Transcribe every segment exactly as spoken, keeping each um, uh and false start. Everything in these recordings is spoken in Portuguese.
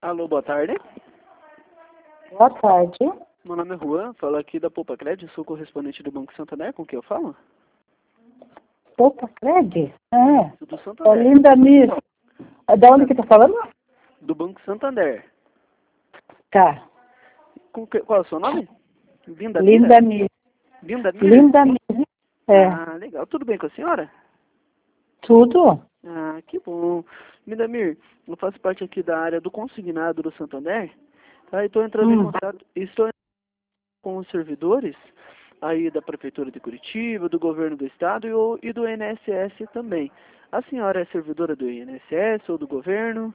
Alô, boa tarde. Boa tarde. Meu nome é Juan, falo aqui da Poupa Cred, sou correspondente do Banco Santander, com quem eu falo? Poupa Cred? Ah, Do Santander. Olinda Mir. Da onde que tá falando? Do Banco Santander. Tá. Com que, qual é o seu nome? Linda Linda Mira? Mir. Linda Mira? Linda Mir. É. Ah, legal. Tudo bem com a senhora? Tudo? Ah, que bom. Linda Mir, eu faço parte aqui da área do consignado do Santander, tá? E estou entrando em Hum. contato, estou com os servidores aí da Prefeitura de Curitiba, do Governo do Estado e, o, e do I N S S também. A senhora é servidora do I N S S ou do governo?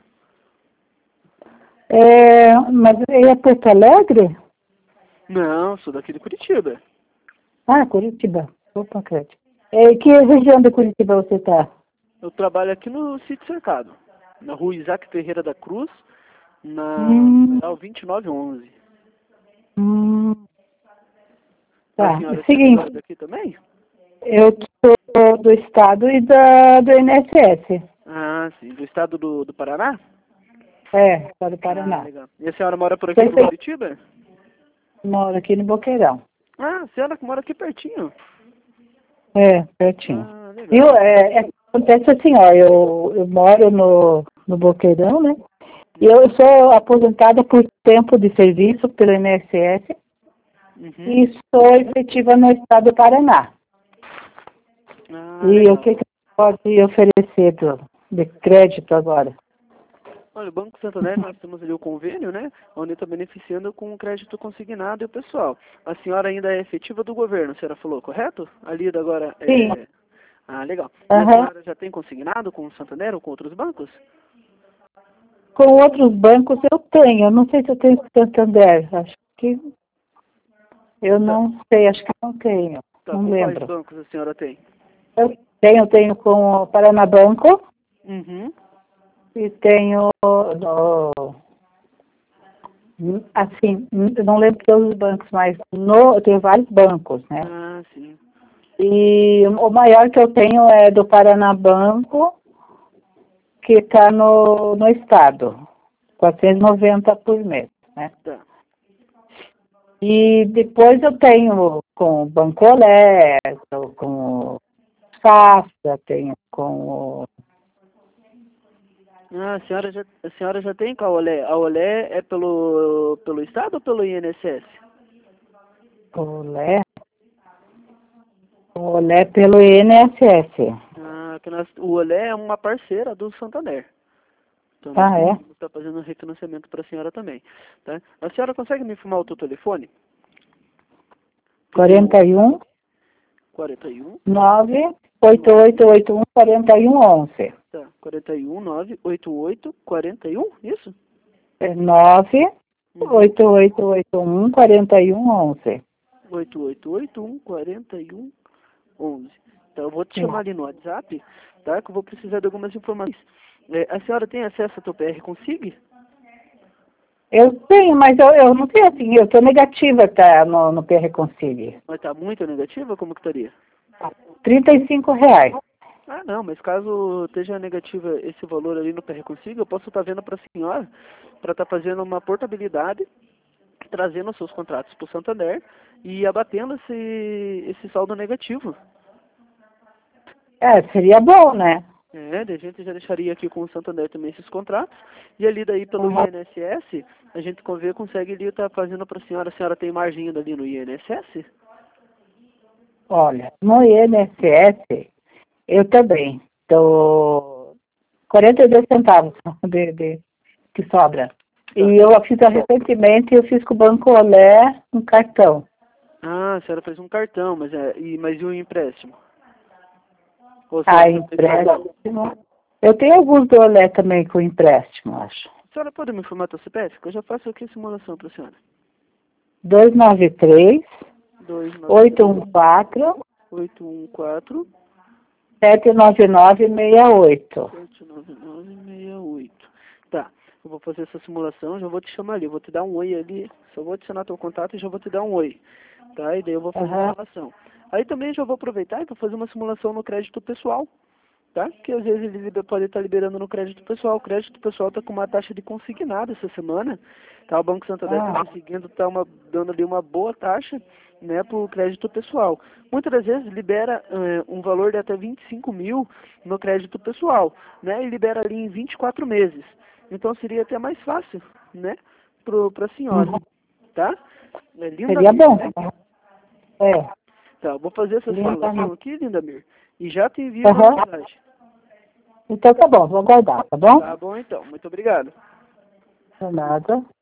É, mas é Porto Alegre? Não, sou daqui de Curitiba. Ah, Curitiba. Poupa Cred. É, que região de Curitiba você tá? Eu trabalho aqui no Sítio Cercado, na rua Isaac Ferreira da Cruz, na Hum. numeral vinte e nove onze. Hum. A Tá. senhora é Seguinte, servidora daqui também? eu sou do Estado e da, do I N S S. Ah, sim. Do estado do, do Paraná? É, Estado do Ah, Paraná. legal. E a senhora mora por aqui por Você Curitiba? mora aqui no Boqueirão. Ah, a senhora que mora aqui pertinho. É, pertinho. Ah, Eu, legal. é, é, acontece assim, ó, eu, eu moro no, no Boqueirão, né? E eu sou aposentada por tempo de serviço pelo I N S S Uhum. e sou efetiva no estado do Paraná. Ah, E legal. o que, que pode oferecer do, de crédito agora? Olha, o Banco Santander, nós temos ali o convênio, né? Onde está beneficiando com o crédito consignado e o pessoal. A senhora ainda é efetiva do governo, a senhora falou, correto? A Lida agora Sim. é... Ah, legal. E a Aham. senhora já tem consignado com o Santander ou com outros bancos? Com outros bancos eu tenho, eu não sei se eu tenho com o Santander, acho que eu Tá, não sei, acho que não tenho, tá. não Com quais lembro. bancos a senhora tem? Eu tenho, tenho com o Paraná Banco Uhum. e tenho no, assim, eu não lembro todos os bancos, mas no, eu tenho vários bancos, né? Ah, sim. E o maior que eu tenho é do Paraná Banco, que está no, no estado, quatrocentos e noventa por mês, né? Tá. E depois eu tenho com o Bancolé, com o Safra, tenho com o... Ah, a senhora já, a senhora já tem qual Olé? A Olé é pelo, pelo Estado ou pelo I N S S? Olé, Olé pelo I N S S. Ah, que nós, o Olé é uma parceira do Santander. Então nós Ah, é? conseguimos estar fazendo um refinanciamento para a senhora também. Tá? A senhora consegue me informar o seu telefone? quarenta e um, quarenta e um, nove, oito oito oito um, quarenta e um, onze. tá, quarenta e um, nove, oito oito, quarenta e um, isso? É nove, Uhum. oito oito oito um, quarenta e um, onze. oito oito oito um, quarenta e um, onze. Então eu vou te Sim. chamar ali no WhatsApp, tá? Que eu vou precisar de algumas informações. É, a senhora tem acesso ao teu P R Consigne? Eu tenho, mas eu, eu não tenho assim, eu estou negativa, tá, no, no P R Consigne. Mas tá muito negativa? Como que estaria? trinta e cinco reais. Ah, não, mas caso esteja negativa esse valor ali no P R Consigo, eu posso estar vendo para a senhora, para estar fazendo uma portabilidade, trazendo os seus contratos para o Santander e abatendo esse, esse saldo negativo. É, seria bom, né? É, daí a gente já deixaria aqui com o Santander também esses contratos, e ali daí pelo Uhum. I N S S, a gente convê, consegue ali estar fazendo para a senhora, a senhora tem margem ainda ali no I N S S? Olha, no I N S S, eu também estou quarenta e dois centavos de, de, que sobra. Tá. E eu fiz recentemente, eu fiz com o Banco Olé um cartão. Ah, a senhora fez um cartão, mas, é, e, mas e o empréstimo? Ou a Ah, senhora só fez cartão? empréstimo. Eu tenho alguns do Olé também com empréstimo, acho. A senhora pode me informar teu C P F? Que eu já faço aqui a simulação para a senhora. dois nove três, dois nove oito três, um quatro, oito um quatro, sete nove nove, seis oito. sete nove nove, seis oito. Tá, eu vou fazer essa simulação, já vou te chamar ali, eu vou te dar um oi ali, só vou adicionar teu contato e já vou te dar um oi. Tá, e daí eu vou fazer a Aham. simulação. Aí também já vou aproveitar e vou fazer uma simulação no crédito pessoal. tá? Que às vezes ele liber- pode estar liberando no crédito pessoal. O crédito pessoal está com uma taxa de consignado essa semana, tá? O Banco Santander está Ah, conseguindo estar uma, dando ali uma boa taxa, né, para o crédito pessoal. Muitas das vezes libera eh, um valor de até vinte e cinco mil no crédito pessoal, né? E libera ali em vinte e quatro meses. Então seria até mais fácil, né, para a senhora, uhum. tá? É linda Seria mesmo, bom. né? É, Tá, eu vou fazer essa lindamente. simulação aqui, Lindamir, e já te envio na Aham. mensagem. Então tá bom, vou aguardar, tá bom? Tá bom então, muito obrigado. De nada.